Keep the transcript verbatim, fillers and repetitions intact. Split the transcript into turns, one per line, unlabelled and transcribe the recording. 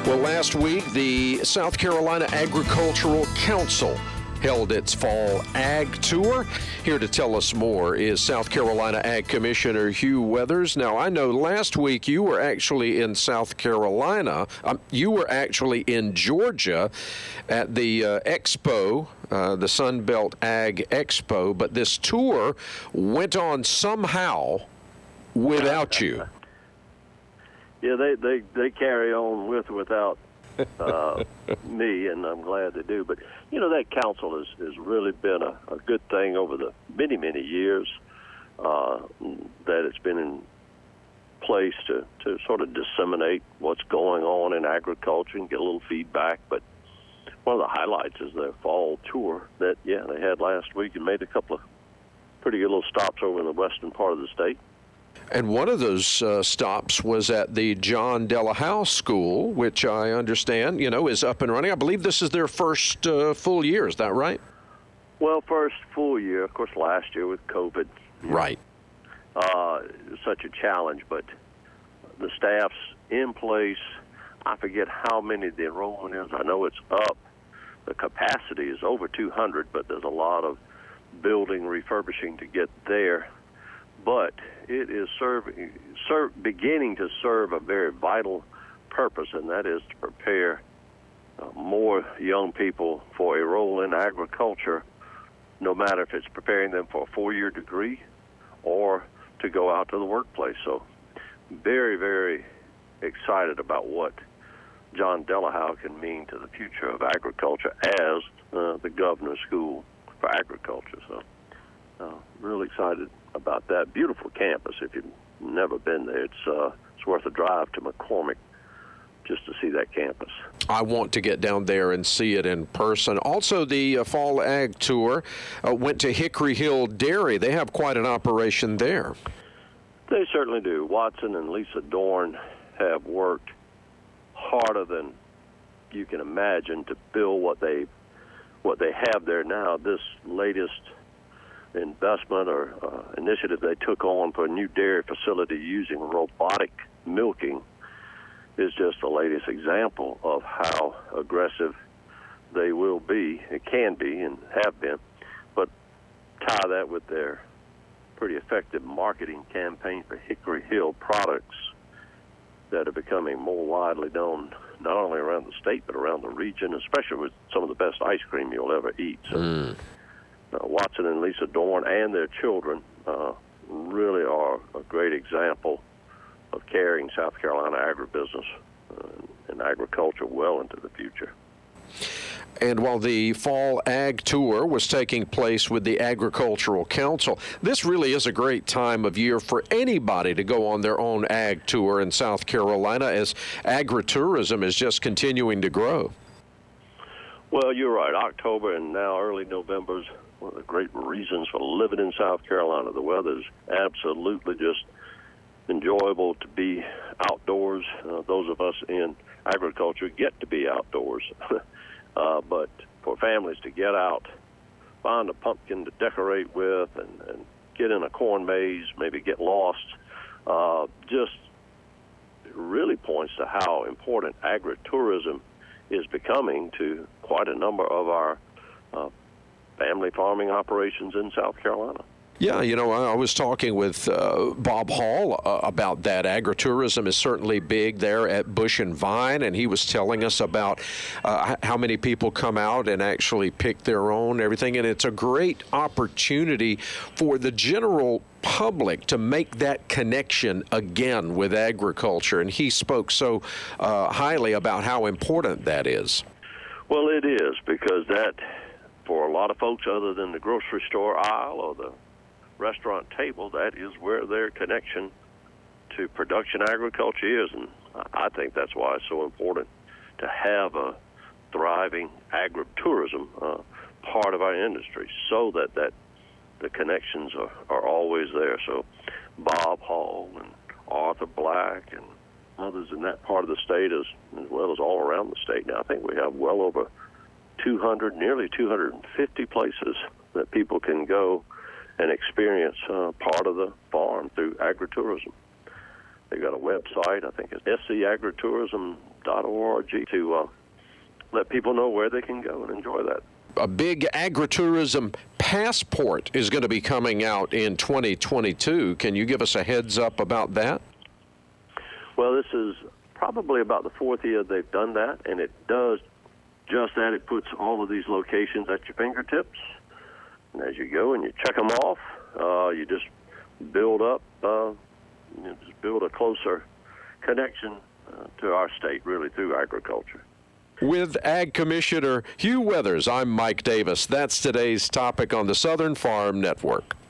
Well, last week, the South Carolina Agricultural Council held its fall ag tour. Here to tell us more is South Carolina Ag Commissioner Hugh Weathers. Now, I know last week you were actually in South Carolina. Um, you were actually in Georgia at the uh, Expo, uh, the Sun Belt Ag Expo, but this tour went on somehow without you.
Yeah, they, they, they carry on with or without uh, me, and I'm glad they do. But, you know, that council has, has really been a, a good thing over the many, many years uh, that it's been in place to, to sort of disseminate what's going on in agriculture and get a little feedback. But one of the highlights is their fall tour that, yeah, they had last week and made a couple of pretty good little stops over in the western part of the state.
And one of those uh, stops was at the John Delahouse School, which I understand, you know, is up and running. I believe this is their first uh, full year. Is that right?
Well, first full year. Of course, last year with COVID.
Right.
Uh, it was such a challenge, but the staff's in place. I forget how many the enrollment is. I know it's up. The capacity is over two hundred, but there's a lot of building refurbishing to get there. But it is serving, serve, beginning to serve a very vital purpose, and that is to prepare uh, more young people for a role in agriculture, no matter if it's preparing them for a four-year degree or to go out to the workplace. So very, very excited about what John Delahouse can mean to the future of agriculture as uh, the governor's school for agriculture. So uh, really excited about that. Beautiful campus. If you've never been there, it's uh, it's worth a drive to McCormick just to see that campus.
I want to get down there and see it in person. Also, the uh, Fall Ag Tour uh, went to Hickory Hill Dairy. They have quite an operation there.
They certainly do. Watson and Lisa Dorn have worked harder than you can imagine to build what they what they have there now. This latest investment or uh, initiative they took on for a new dairy facility using robotic milking is just the latest example of how aggressive they will be, it can be and have been, but tie that with their pretty effective marketing campaign for Hickory Hill products that are becoming more widely known not only around the state but around the region, especially with some of the best ice cream you'll ever eat. So,
mm.
Uh, Watson and Lisa Dorn and their children uh, really are a great example of carrying South Carolina agribusiness uh, and agriculture well into the future.
And while the Fall Ag Tour was taking place with the Agricultural Council, this really is a great time of year for anybody to go on their own ag tour in South Carolina as agritourism is just continuing to grow.
Well, you're right. October and now early November is one of the great reasons for living in South Carolina. The weather's absolutely just enjoyable to be outdoors. Uh, those of us in agriculture get to be outdoors. uh, but for families to get out, find a pumpkin to decorate with, and, and get in a corn maze, maybe get lost, uh, just really points to how important agritourism is becoming to quite a number of our uh, family farming operations in South Carolina.
Yeah, you know, I was talking with uh, Bob Hall uh, about that. Agritourism is certainly big there at Bush and Vine, and he was telling us about uh, how many people come out and actually pick their own everything, and it's a great opportunity for the general public to make that connection again with agriculture, and he spoke so uh, highly about how important that is.
Well, it is, because that, for a lot of folks other than the grocery store aisle or the restaurant table, that is where their connection to production agriculture is, and I think that's why it's so important to have a thriving agritourism uh, part of our industry, so that, that the connections are, are always there. So Bob Hall and Arthur Black and others in that part of the state, as, as well as all around the state. Now, I think we have well over two hundred, nearly two hundred fifty places that people can go and experience uh, part of the farm through agritourism. They've got a website, I think it's s c agritourism dot org to uh, let people know where they can go and enjoy that.
A big agritourism passport is going to be coming out in twenty twenty-two. Can you give us a heads up about that?
Well, this is probably about the fourth year they've done that, and it does just that. It puts all of these locations at your fingertips, and as you go and you check them off, uh, you just build up, uh, you know, just build a closer connection uh, to our state, really, through agriculture.
With Ag Commissioner Hugh Weathers, I'm Mike Davis. That's today's topic on the Southern Farm Network.